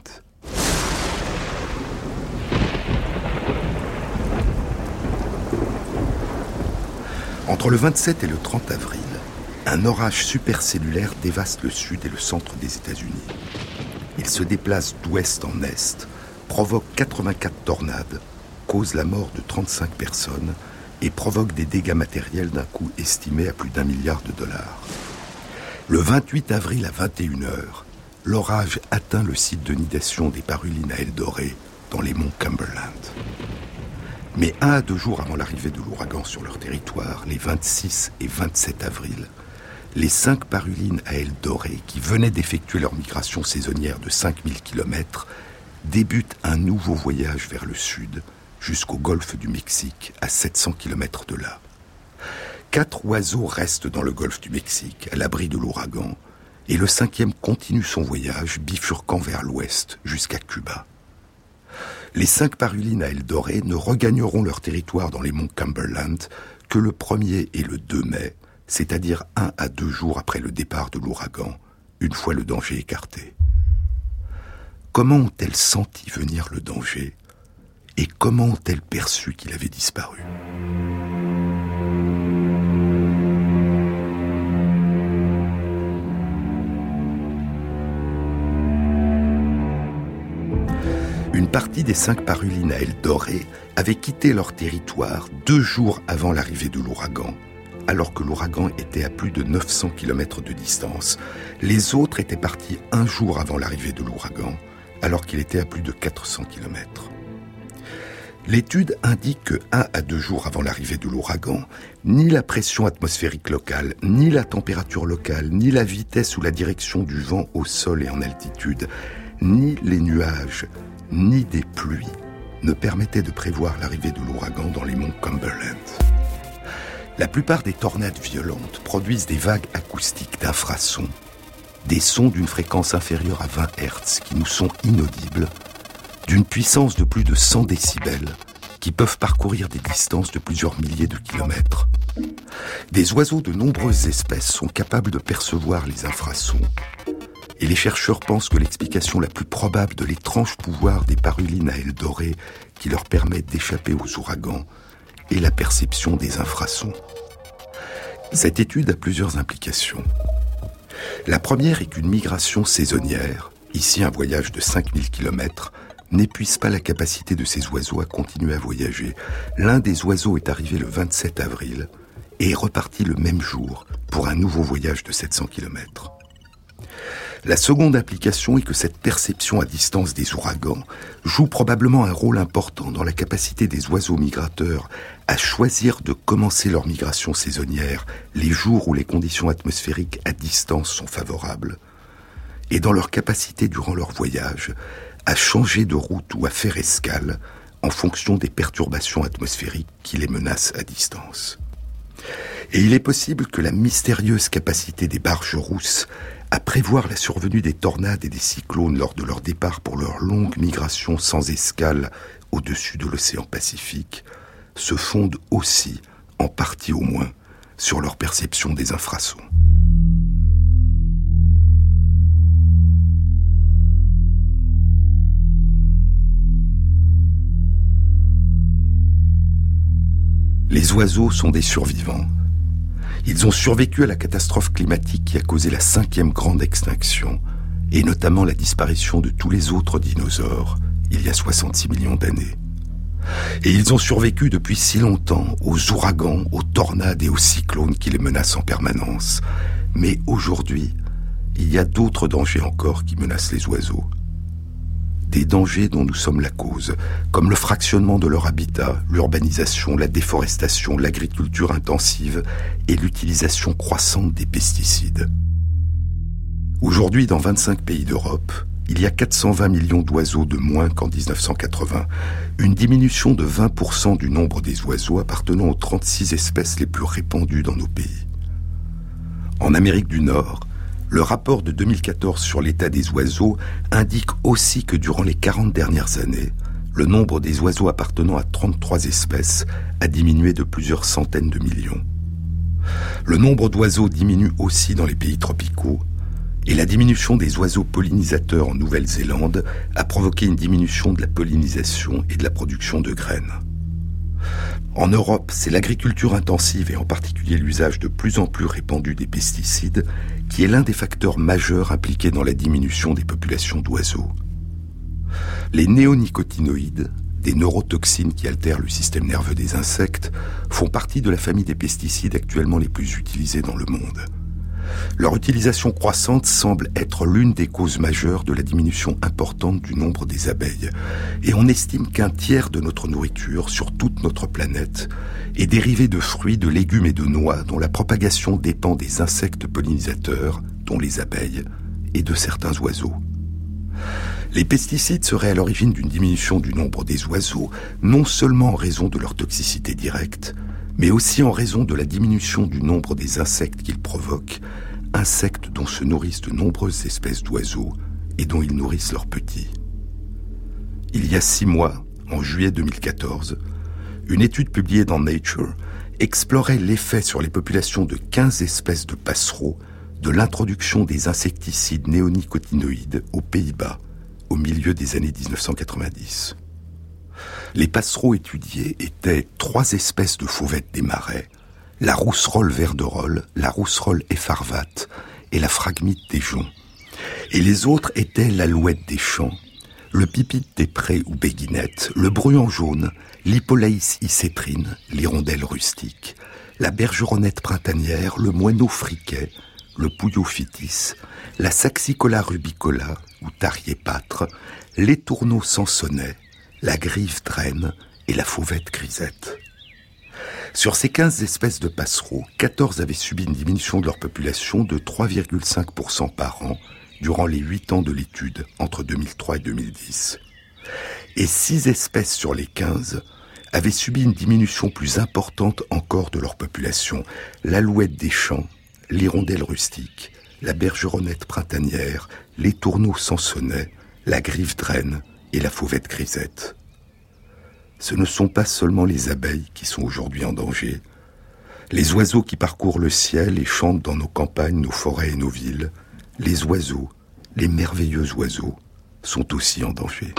Entre le vingt-sept et le trente avril, un orage supercellulaire dévaste le sud et le centre des États-Unis. Il se déplace d'ouest en est, provoque quatre-vingt-quatre tornades, cause la mort de trente-cinq personnes et provoque des dégâts matériels d'un coût estimé à plus d'un milliard de dollars. Le vingt-huit avril à vingt et une heures, l'orage atteint le site de nidation des parulines à ailes dorées dans les monts Cumberland. Mais un à deux jours avant l'arrivée de l'ouragan sur leur territoire, les vingt-six et vingt-sept avril, les cinq parulines à ailes dorées qui venaient d'effectuer leur migration saisonnière de cinq mille kilomètres débutent un nouveau voyage vers le sud, jusqu'au golfe du Mexique, à sept cents kilomètres de là. Quatre oiseaux restent dans le golfe du Mexique, à l'abri de l'ouragan, et le cinquième continue son voyage, bifurquant vers l'ouest, jusqu'à Cuba. Les cinq parulines à ailes dorées ne regagneront leur territoire dans les monts Cumberland que le premier et le deux mai, c'est-à-dire un à deux jours après le départ de l'ouragan, une fois le danger écarté. Comment ont-elles senti venir le danger et comment ont-elles perçu qu'il avait disparu ? Une partie des cinq parulines à ailes dorées avaient quitté leur territoire deux jours avant l'arrivée de l'ouragan, alors que l'ouragan était à plus de neuf cents kilomètres de distance. Les autres étaient partis un jour avant l'arrivée de l'ouragan, alors qu'il était à plus de quatre cents kilomètres. L'étude indique que un à deux jours avant l'arrivée de l'ouragan, ni la pression atmosphérique locale, ni la température locale, ni la vitesse ou la direction du vent au sol et en altitude, ni les nuages, ni des pluies ne permettaient de prévoir l'arrivée de l'ouragan dans les monts Cumberland. La plupart des tornades violentes produisent des vagues acoustiques d'infrasons, des sons d'une fréquence inférieure à vingt hertz qui nous sont inaudibles, d'une puissance de plus de cent décibels, qui peuvent parcourir des distances de plusieurs milliers de kilomètres. Des oiseaux de nombreuses espèces sont capables de percevoir les infrasons, et les chercheurs pensent que l'explication la plus probable de l'étrange pouvoir des parulines à ailes dorées qui leur permet d'échapper aux ouragans est la perception des infrasons. Cette étude a plusieurs implications. La première est qu'une migration saisonnière, ici un voyage de cinq mille kilomètres, n'épuise pas la capacité de ces oiseaux à continuer à voyager. L'un des oiseaux est arrivé le vingt-sept avril et est reparti le même jour pour un nouveau voyage de sept cents kilomètres. La seconde implication est que cette perception à distance des ouragans joue probablement un rôle important dans la capacité des oiseaux migrateurs à choisir de commencer leur migration saisonnière les jours où les conditions atmosphériques à distance sont favorables, et dans leur capacité durant leur voyage à changer de route ou à faire escale en fonction des perturbations atmosphériques qui les menacent à distance. Et il est possible que la mystérieuse capacité des barges rousses à prévoir la survenue des tornades et des cyclones lors de leur départ pour leur longue migration sans escale au-dessus de l'océan Pacifique se fonde aussi, en partie au moins, sur leur perception des infrasons. Les oiseaux sont des survivants. Ils ont survécu à la catastrophe climatique qui a causé la cinquième grande extinction, et notamment la disparition de tous les autres dinosaures, il y a soixante-six millions d'années. Et ils ont survécu depuis si longtemps aux ouragans, aux tornades et aux cyclones qui les menacent en permanence. Mais aujourd'hui, il y a d'autres dangers encore qui menacent les oiseaux. Des dangers dont nous sommes la cause, comme le fractionnement de leur habitat, l'urbanisation, la déforestation, l'agriculture intensive et l'utilisation croissante des pesticides. Aujourd'hui, dans vingt-cinq pays d'Europe, il y a quatre cent vingt millions d'oiseaux de moins qu'en dix-neuf cent quatre-vingts, une diminution de vingt pour cent du nombre des oiseaux appartenant aux trente-six espèces les plus répandues dans nos pays. En Amérique du Nord, le rapport de deux mille quatorze sur l'état des oiseaux indique aussi que durant les quarante dernières années, le nombre des oiseaux appartenant à trente-trois espèces a diminué de plusieurs centaines de millions. Le nombre d'oiseaux diminue aussi dans les pays tropicaux, et la diminution des oiseaux pollinisateurs en Nouvelle-Zélande a provoqué une diminution de la pollinisation et de la production de graines. En Europe, c'est l'agriculture intensive et en particulier l'usage de plus en plus répandu des pesticides qui est l'un des facteurs majeurs impliqués dans la diminution des populations d'oiseaux. Les néonicotinoïdes, des neurotoxines qui altèrent le système nerveux des insectes, font partie de la famille des pesticides actuellement les plus utilisés dans le monde. Leur utilisation croissante semble être l'une des causes majeures de la diminution importante du nombre des abeilles. Et on estime qu'un tiers de notre nourriture sur toute notre planète est dérivée de fruits, de légumes et de noix dont la propagation dépend des insectes pollinisateurs, dont les abeilles, et de certains oiseaux. Les pesticides seraient à l'origine d'une diminution du nombre des oiseaux, non seulement en raison de leur toxicité directe, mais aussi en raison de la diminution du nombre des insectes qu'ils provoquent, insectes dont se nourrissent de nombreuses espèces d'oiseaux et dont ils nourrissent leurs petits. Il y a six mois, en juillet deux mille quatorze, une étude publiée dans Nature explorait l'effet sur les populations de quinze espèces de passereaux de l'introduction des insecticides néonicotinoïdes aux Pays-Bas au milieu des années dix-neuf cent quatre-vingt-dix. Les passereaux étudiés étaient trois espèces de fauvettes des marais, la rousserolle verderolle, la rousserolle effarvate et la phragmite des joncs. Et les autres étaient l'alouette des champs, le pipite des prés ou béguinette, le bruant jaune, l'hippolaïs icétrine, l'hirondelle rustique, la bergeronnette printanière, le moineau friquet, le pouillot-phytis, la saxicola rubicola ou tarier-pâtre, l'étourneau sansonnet, la grive draine et la fauvette grisette. Sur ces quinze espèces de passereaux, quatorze avaient subi une diminution de leur population de trois virgule cinq pour cent par an durant les huit ans de l'étude, entre deux mille trois et deux mille dix. Et six espèces sur les quinze avaient subi une diminution plus importante encore de leur population, l'alouette des champs, l'hirondelle rustique, la bergeronnette printanière, l'étourneau sansonnet, la grive draine et la fauvette grisette. Ce ne sont pas seulement les abeilles qui sont aujourd'hui en danger. Les oiseaux qui parcourent le ciel et chantent dans nos campagnes, nos forêts et nos villes, les oiseaux, les merveilleux oiseaux, sont aussi en danger.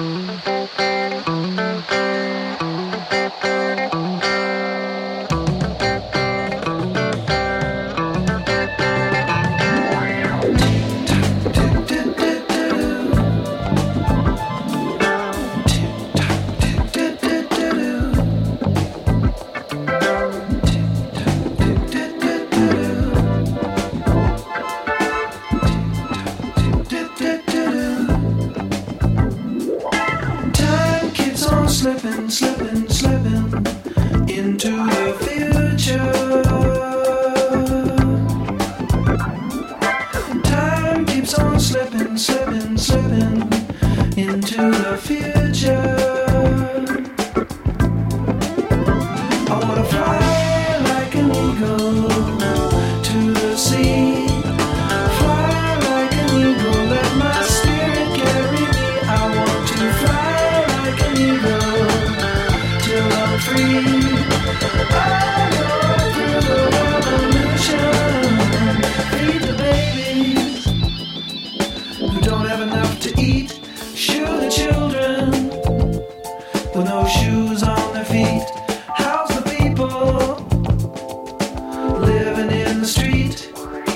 fly like an eagle to the sea. Fly like an eagle, let my spirit carry me. I want to fly like an eagle till I'm free. I go through the revolution. Feed the babies who don't have enough to eat. Shoe the children with no shoes on their feet. House the people living in the street.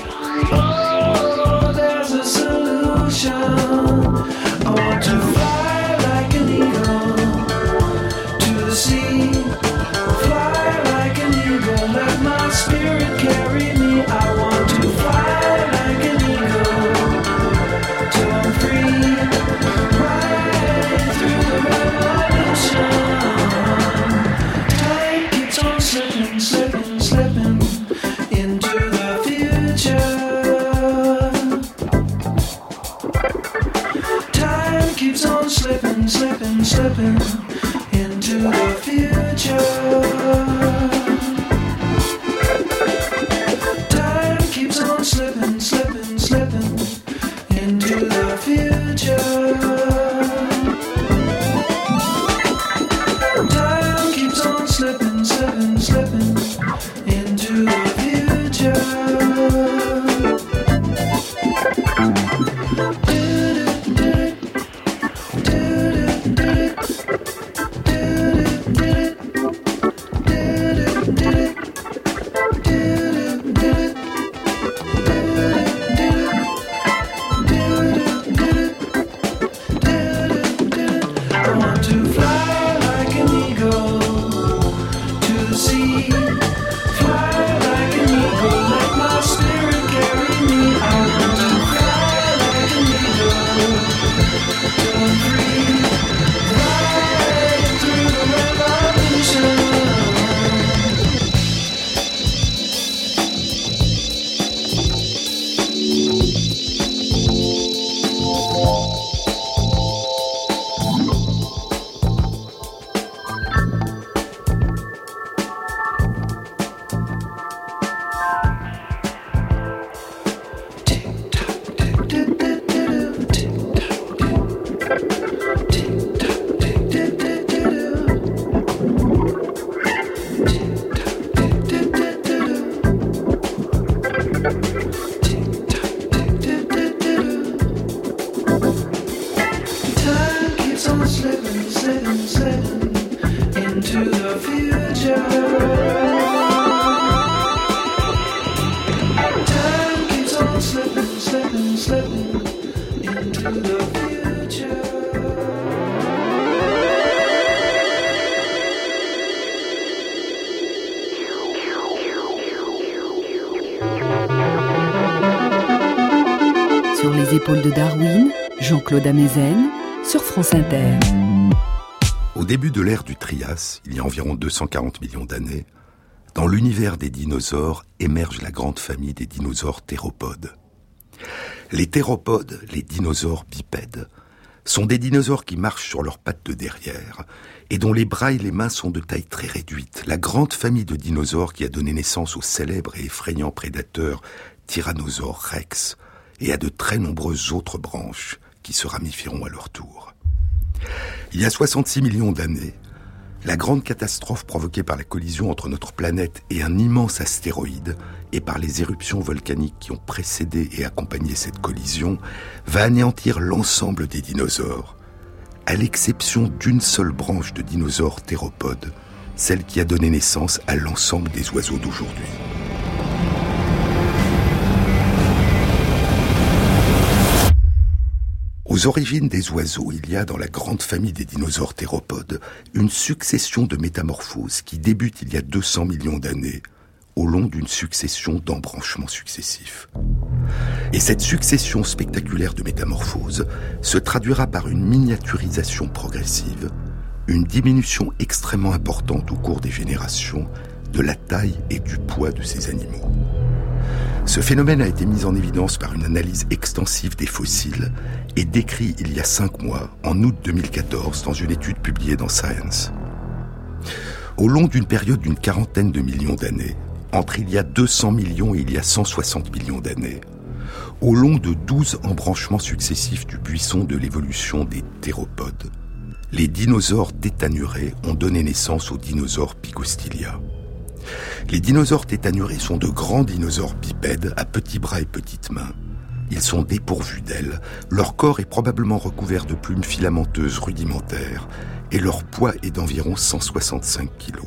Oh, there's a solution. I want to fly like an eagle to the sea. Fly like an eagle, let my spirit carry me. I want to fly like an eagle till I'm free. Right through the revolution. Time keeps on slipping, slipping, slipping into the future. Time keeps on slipping, slipping, slipping into the future. Time keeps on slipping, slipping, slipping into the future. Time keeps on slipping, slipping, slipping into the future. I want to fly like an eagle to the sea. Fly like an eagle, let my spirit carry me. I want to fly like an eagle till I'm free. Right through the revolution. Time keeps on slipping, slipping, slipping into the future. Time keeps on slipping, slipping, slipping into the future. Sur les épaules de Darwin, Jean-Claude Amezen, sur France Inter. Au début de l'ère du Trias, il y a environ deux cent quarante millions d'années, dans l'univers des dinosaures émerge la grande famille des dinosaures théropodes. Les théropodes, les dinosaures bipèdes, sont des dinosaures qui marchent sur leurs pattes de derrière et dont les bras et les mains sont de taille très réduite. La grande famille de dinosaures qui a donné naissance au célèbre et effrayant prédateur Tyrannosaure Rex et à de très nombreuses autres branches qui se ramifieront à leur tour. Il y a soixante-six millions d'années, la grande catastrophe provoquée par la collision entre notre planète et un immense astéroïde et par les éruptions volcaniques qui ont précédé et accompagné cette collision va anéantir l'ensemble des dinosaures, à l'exception d'une seule branche de dinosaures théropodes, celle qui a donné naissance à l'ensemble des oiseaux d'aujourd'hui. Aux origines des oiseaux, il y a dans la grande famille des dinosaures théropodes une succession de métamorphoses qui débute il y a deux cents millions d'années au long d'une succession d'embranchements successifs. Et cette succession spectaculaire de métamorphoses se traduira par une miniaturisation progressive, une diminution extrêmement importante au cours des générations de la taille et du poids de ces animaux. Ce phénomène a été mis en évidence par une analyse extensive des fossiles et décrit il y a cinq mois, en août deux mille quatorze, dans une étude publiée dans Science. Au long d'une période d'une quarantaine de millions d'années, entre il y a deux cents millions et il y a cent soixante millions d'années, au long de douze embranchements successifs du buisson de l'évolution des théropodes, les dinosaures tétanurés ont donné naissance aux dinosaures Pygostylia. Les dinosaures tétanurés sont de grands dinosaures bipèdes à petits bras et petites mains. Ils sont dépourvus d'ailes, leur corps est probablement recouvert de plumes filamenteuses rudimentaires et leur poids est d'environ cent soixante-cinq kilos.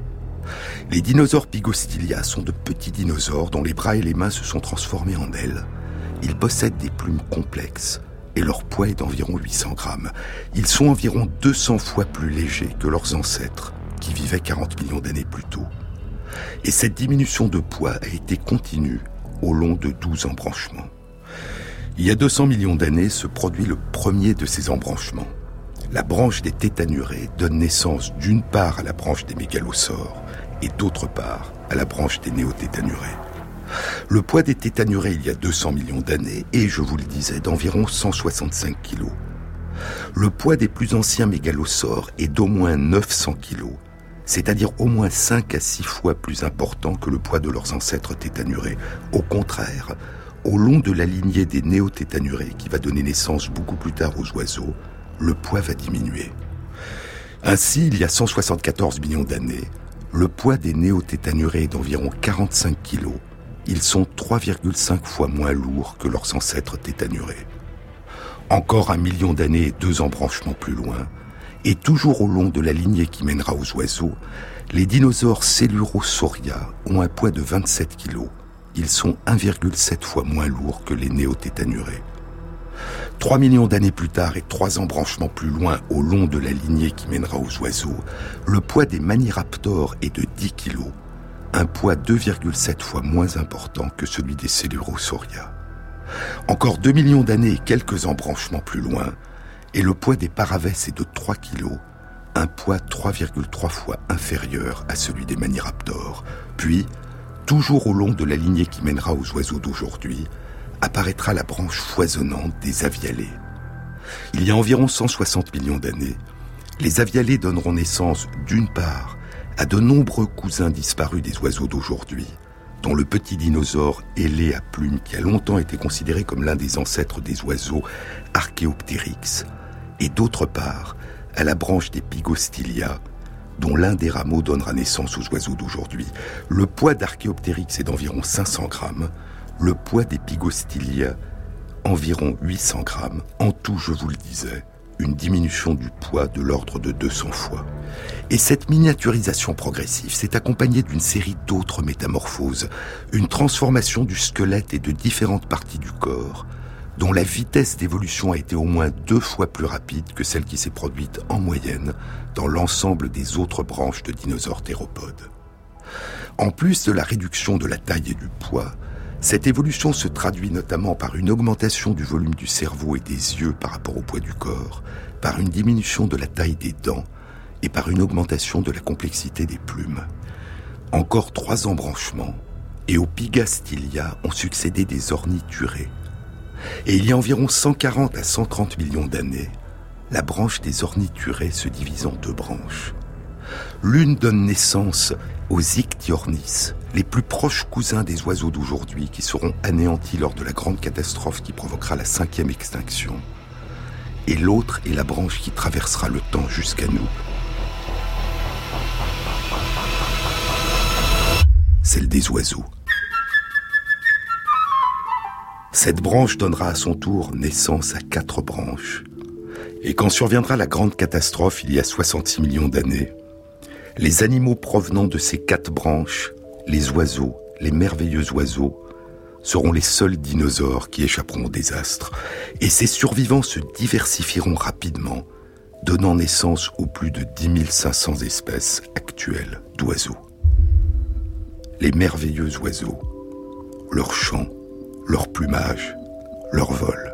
Les dinosaures Pygostylia sont de petits dinosaures dont les bras et les mains se sont transformés en ailes. Ils possèdent des plumes complexes et leur poids est d'environ huit cents grammes. Ils sont environ deux cents fois plus légers que leurs ancêtres qui vivaient quarante millions d'années plus tôt. Et cette diminution de poids a été continue au long de douze embranchements. Il y a deux cents millions d'années se produit le premier de ces embranchements. La branche des tétanurés donne naissance d'une part à la branche des mégalosaures et d'autre part à la branche des néotétanurés. Le poids des tétanurés il y a deux cents millions d'années est, je vous le disais, d'environ cent soixante-cinq kilos. Le poids des plus anciens mégalosaures est d'au moins neuf cents kilos, c'est-à-dire au moins cinq à six fois plus important que le poids de leurs ancêtres tétanurés. Au contraire, au long de la lignée des néotétanurés, qui va donner naissance beaucoup plus tard aux oiseaux, le poids va diminuer. Ainsi, il y a cent soixante-quatorze millions d'années, le poids des néotétanurés est d'environ quarante-cinq kilos. Ils sont trois virgule cinq fois moins lourds que leurs ancêtres tétanurés. Encore un million d'années et deux embranchements plus loin, et toujours au long de la lignée qui mènera aux oiseaux, les dinosaures Coelurosauria ont un poids de vingt-sept kilos. Ils sont un virgule sept fois moins lourds que les néotétanurés. Trois millions d'années plus tard et trois embranchements plus loin au long de la lignée qui mènera aux oiseaux, le poids des maniraptors est de dix kilos, un poids deux virgule sept fois moins important que celui des Coelurosauria. Encore deux millions d'années et quelques embranchements plus loin, et le poids des paravès est de trois kilos, un poids trois virgule trois fois inférieur à celui des maniraptors. Puis, toujours au long de la lignée qui mènera aux oiseaux d'aujourd'hui, apparaîtra la branche foisonnante des avialés. Il y a environ cent soixante millions d'années, les avialés donneront naissance d'une part à de nombreux cousins disparus des oiseaux d'aujourd'hui, dont le petit dinosaure ailé à plumes qui a longtemps été considéré comme l'un des ancêtres des oiseaux, Archaeopteryx, et d'autre part à la branche des Pygostylia, dont l'un des rameaux donnera naissance aux oiseaux d'aujourd'hui. Le poids d'Archaeopteryx est d'environ cinq cents grammes, le poids des Pygostylia environ huit cents grammes. En tout, je vous le disais, une diminution du poids de l'ordre de deux cents fois. Et cette miniaturisation progressive s'est accompagnée d'une série d'autres métamorphoses, une transformation du squelette et de différentes parties du corps, dont la vitesse d'évolution a été au moins deux fois plus rapide que celle qui s'est produite en moyenne dans l'ensemble des autres branches de dinosaures théropodes. En plus de la réduction de la taille et du poids, cette évolution se traduit notamment par une augmentation du volume du cerveau et des yeux par rapport au poids du corps, par une diminution de la taille des dents et par une augmentation de la complexité des plumes. Encore trois embranchements, et aux Pygastylia ont succédé des ornithurés. Et il y a environ cent quarante à cent trente millions d'années, la branche des ornithurés se divise en deux branches. L'une donne naissance aux Ichthyornis, les plus proches cousins des oiseaux d'aujourd'hui qui seront anéantis lors de la grande catastrophe qui provoquera la cinquième extinction. Et l'autre est la branche qui traversera le temps jusqu'à nous. Celle des oiseaux. Cette branche donnera à son tour naissance à quatre branches. Et quand surviendra la grande catastrophe il y a soixante-six millions d'années, les animaux provenant de ces quatre branches, les oiseaux, les merveilleux oiseaux, seront les seuls dinosaures qui échapperont au désastre. Et ces survivants se diversifieront rapidement, donnant naissance aux plus de dix mille cinq cents espèces actuelles d'oiseaux. Les merveilleux oiseaux, leur chant, leur plumage, leur vol.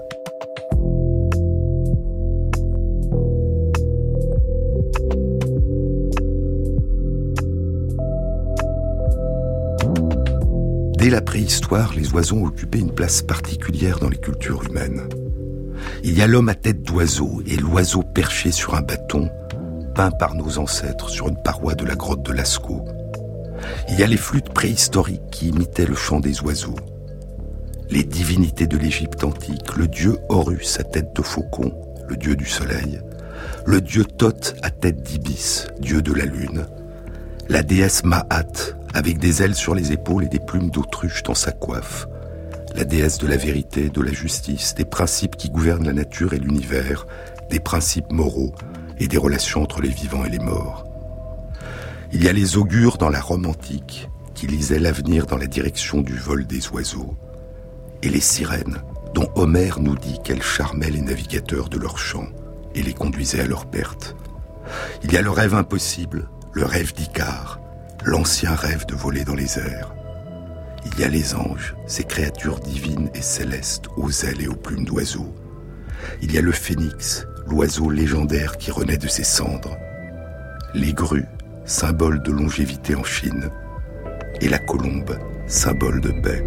Dès la préhistoire, les oiseaux ont occupé une place particulière dans les cultures humaines. Il y a l'homme à tête d'oiseau et l'oiseau perché sur un bâton, peints par nos ancêtres sur une paroi de la grotte de Lascaux. Il y a les flûtes préhistoriques qui imitaient le chant des oiseaux. Les divinités de l'Égypte antique, le dieu Horus à tête de faucon, le dieu du soleil, le dieu Thoth à tête d'ibis, dieu de la lune, la déesse Maat avec des ailes sur les épaules et des plumes d'autruche dans sa coiffe, la déesse de la vérité, de la justice, des principes qui gouvernent la nature et l'univers, des principes moraux et des relations entre les vivants et les morts. Il y a les augures dans la Rome antique qui lisaient l'avenir dans la direction du vol des oiseaux, et les sirènes dont Homère nous dit qu'elles charmaient les navigateurs de leurs champs et les conduisaient à leur perte. Il y a le rêve impossible, le rêve d'Icare, l'ancien rêve de voler dans les airs. Il y a les anges, ces créatures divines et célestes aux ailes et aux plumes d'oiseaux. Il y a le phénix, l'oiseau légendaire qui renaît de ses cendres. Les grues, symbole de longévité en Chine. Et la colombe, symbole de paix.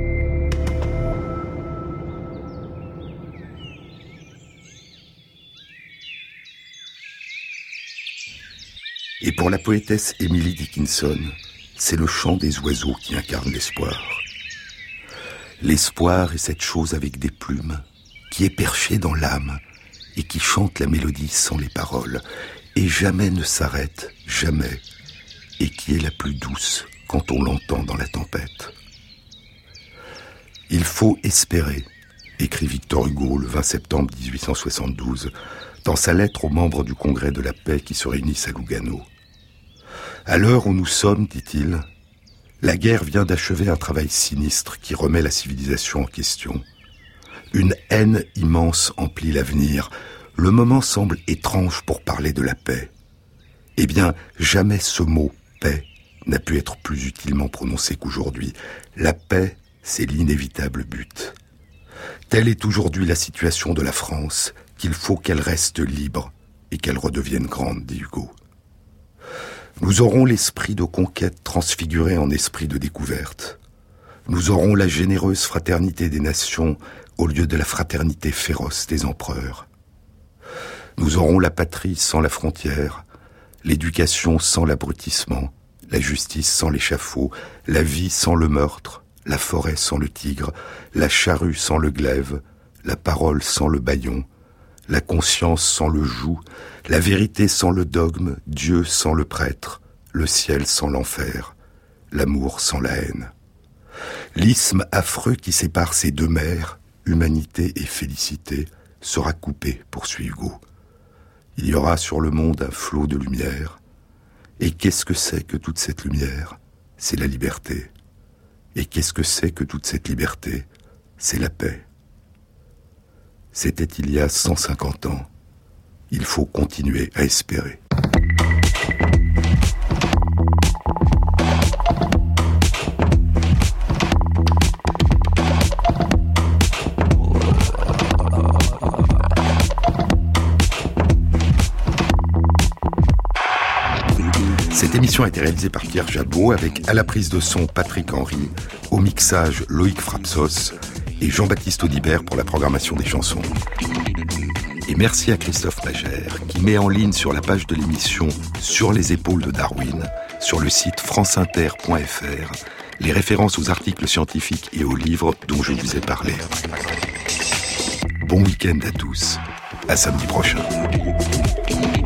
Et pour la poétesse Emily Dickinson, c'est le chant des oiseaux qui incarne l'espoir. L'espoir est cette chose avec des plumes, qui est perchée dans l'âme et qui chante la mélodie sans les paroles, et jamais ne s'arrête, jamais, et qui est la plus douce quand on l'entend dans la tempête. Il faut espérer, écrit Victor Hugo le vingt septembre dix-huit cent soixante-douze, dans sa lettre aux membres du Congrès de la paix qui se réunissent à Lugano. À l'heure où nous sommes, dit-il, la guerre vient d'achever un travail sinistre qui remet la civilisation en question. Une haine immense emplit l'avenir. Le moment semble étrange pour parler de la paix. Eh bien, jamais ce mot « paix » n'a pu être plus utilement prononcé qu'aujourd'hui. La paix, c'est l'inévitable but. Telle est aujourd'hui la situation de la France, qu'il faut qu'elle reste libre et qu'elle redevienne grande, dit Hugo. Nous aurons l'esprit de conquête transfiguré en esprit de découverte. Nous aurons la généreuse fraternité des nations au lieu de la fraternité féroce des empereurs. Nous aurons la patrie sans la frontière, l'éducation sans l'abrutissement, la justice sans l'échafaud, la vie sans le meurtre, la forêt sans le tigre, la charrue sans le glaive, la parole sans le bâillon, la conscience sans le joug, la vérité sans le dogme, Dieu sans le prêtre, le ciel sans l'enfer, l'amour sans la haine. L'isthme affreux qui sépare ces deux mers, humanité et félicité, sera coupé, poursuit Hugo. Il y aura sur le monde un flot de lumière. Et qu'est-ce que c'est que toute cette lumière ? C'est la liberté. Et qu'est-ce que c'est que toute cette liberté ? C'est la paix. C'était il y a cent cinquante ans. Il faut continuer à espérer. Cette émission a été réalisée par Pierre Jabot avec à la prise de son Patrick Henry, au mixage Loïc Frapsos et Jean-Baptiste Audibert pour la programmation des chansons. Et merci à Christophe Magère qui met en ligne sur la page de l'émission Sur les épaules de Darwin, sur le site franceinter point f r, les références aux articles scientifiques et aux livres dont je vous ai parlé. Bon week-end à tous, à samedi prochain.